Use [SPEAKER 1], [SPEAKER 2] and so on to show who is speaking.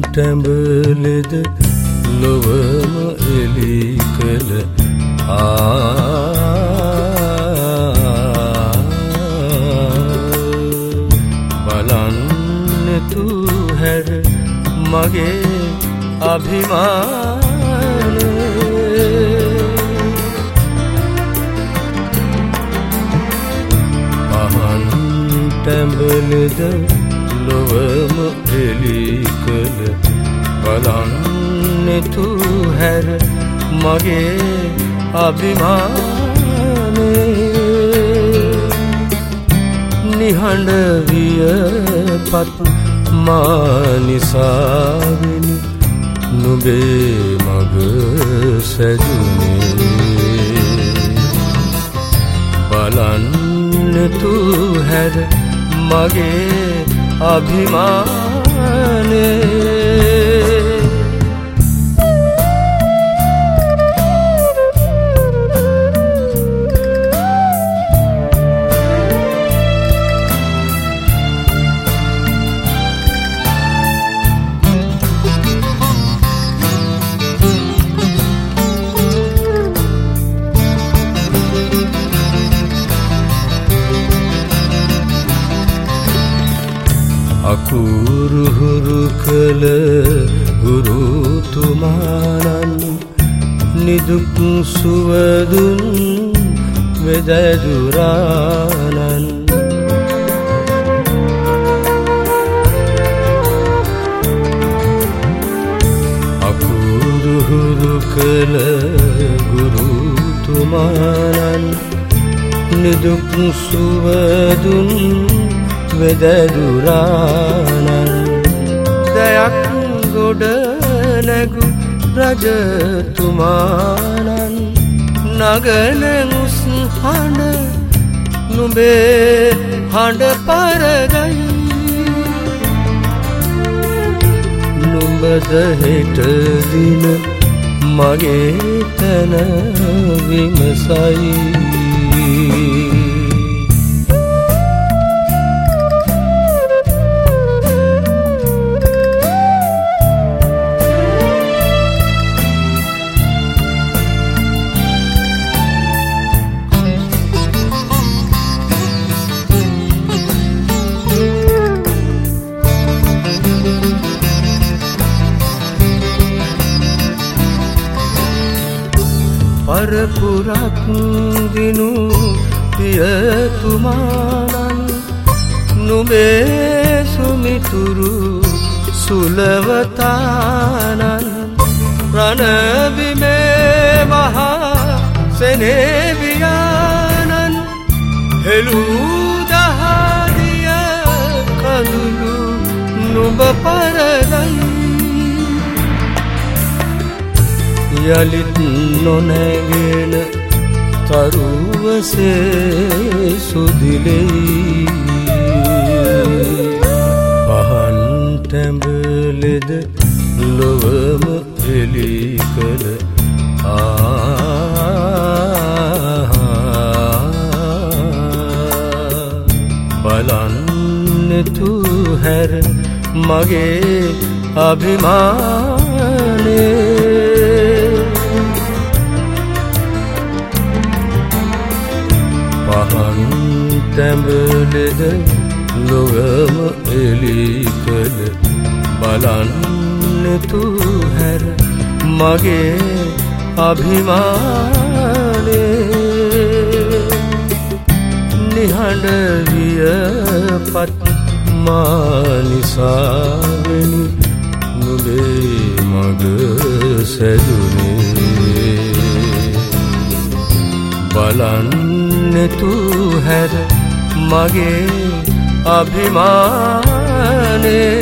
[SPEAKER 1] තැඹලෙද ලොවම එලි කළ බලන්නතු හැර මගේ අභිමානය පහන් තැඹලෙද ලොවම එලි කළ බලන්නතු හැර මගේ අභිමානය නිහඬ වියපත් මා නිසාවෙනි නුඹේ මග සැදුනේ බලන්නතු හැර මගේ අභිමානය අකුරුහුරු කළ ගුරුතුමාණන් නිදුක් සුවදුන් වෙදදුරාණන් අකුරුහුරු කළ ගුරුතුමාණන් නිදුක් සුවදුන් වෙදදුරාණන් දයක් ගොඩ නැගු රජතුමාණන් නගන උස් හඬ නුඹේ හඬ පරදයි නුඹද හෙට දින මගේ තන විමසයි පරපුරක් දිනු පියතුමාණන් නුඹේ සුමිතුරු සුලවතාණන් රණවිමේ මහා සෙනෙවියාණන් හෙළූ දහදිය කඳුළු නුඹ පරදයි යලිත් නොනැගෙන තරුවසේ සුදිලෙයි පහන් තැඹලෙද ලොවම එලි කළ බලන්නතු හැර මගේ අභිමානය පහන් තැඹලෙද ලොවම එලි කළ බලන්නතු හැර මගේ අභිමානය නිහඬ වියපත් මා නිසාවෙනි නුඹේ මග සැදුනේ බලන්නතු හැර මගේ අභිමානය